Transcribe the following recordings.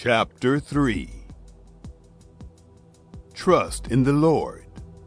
Chapter 3. Trust in the Lord.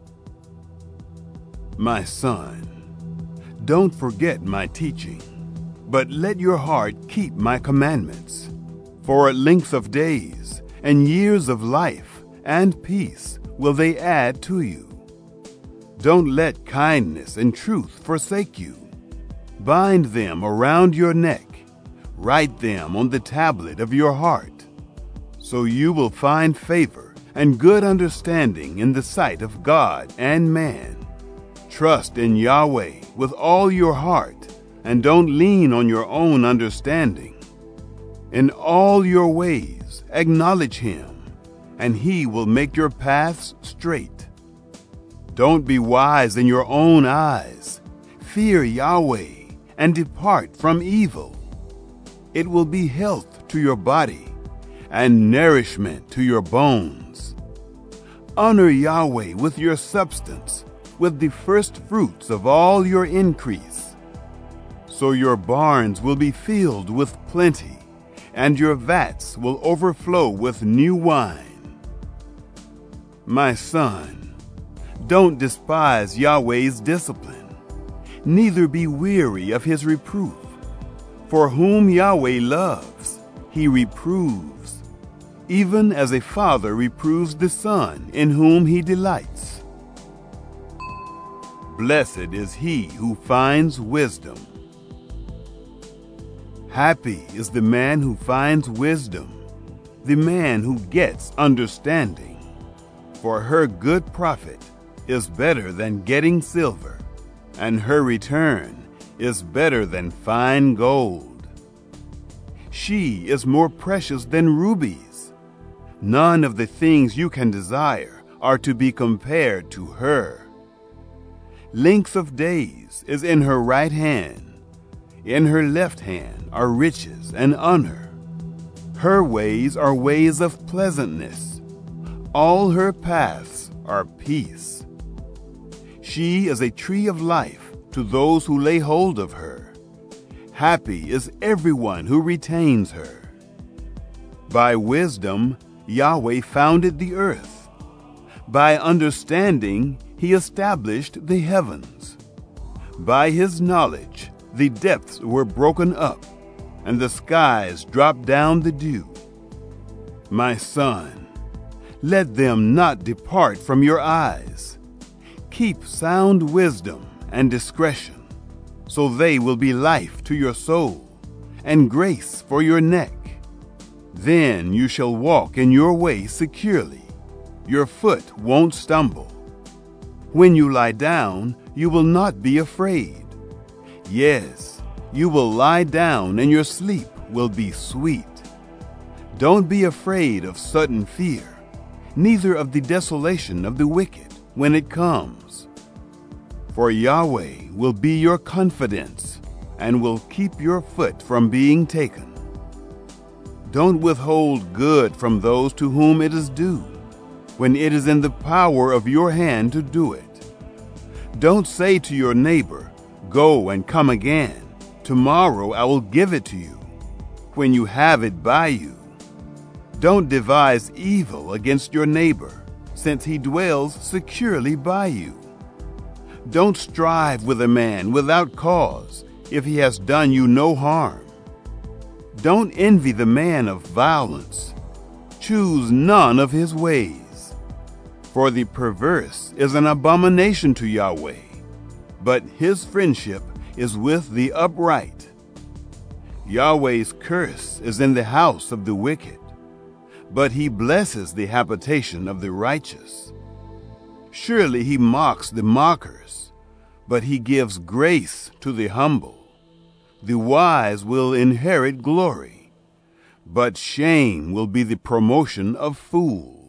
My son, don't forget my teaching, but let your heart keep my commandments. For length of days and years of life and peace will they add to you. Don't let kindness and truth forsake you. Bind them around your neck. Write them on the tablet of your heart. So you will find favor and good understanding in the sight of God and man. Trust in Yahweh with all your heart, and don't lean on your own understanding. In all your ways acknowledge him, and he will make your paths straight. Don't be wise in your own eyes. Fear Yahweh and depart from evil. It will be health to your body and nourishment to your bones. Honor Yahweh with your substance, with the first fruits of all your increase. So your barns will be filled with plenty, and your vats will overflow with new wine. My son, don't despise Yahweh's discipline, neither be weary of his reproof. For whom Yahweh loves, he reproves, even as a father reproves the son in whom he delights. Blessed is he who finds wisdom. Happy is the man who finds wisdom, the man who gets understanding. For her good profit is better than getting silver, and her return is better than fine gold. She is more precious than rubies. None of the things you can desire are to be compared to her. Length of days is in her right hand. In her left hand are riches and honor. Her ways are ways of pleasantness. All her paths are peace. She is a tree of life to those who lay hold of her. Happy is everyone who retains her. By wisdom, Yahweh founded the earth. By understanding, he established the heavens. By his knowledge, the depths were broken up, and the skies dropped down the dew. My son, let them not depart from your eyes. Keep sound wisdom and discretion, so they will be life to your soul and grace for your neck. Then you shall walk in your way securely. Your foot won't stumble. When you lie down, you will not be afraid. Yes, you will lie down and your sleep will be sweet. Don't be afraid of sudden fear, neither of the desolation of the wicked when it comes. For Yahweh will be your confidence and will keep your foot from being taken. Don't withhold good from those to whom it is due, when it is in the power of your hand to do it. Don't say to your neighbor, "Go and come again. Tomorrow I will give it to you," when you have it by you. Don't devise evil against your neighbor, since he dwells securely by you. Don't strive with a man without cause, if he has done you no harm. Don't envy the man of violence. Choose none of his ways. For the perverse is an abomination to Yahweh, but his friendship is with the upright. Yahweh's curse is in the house of the wicked, but he blesses the habitation of the righteous. Surely he mocks the mockers, but he gives grace to the humble. The wise will inherit glory, but shame will be the promotion of fools.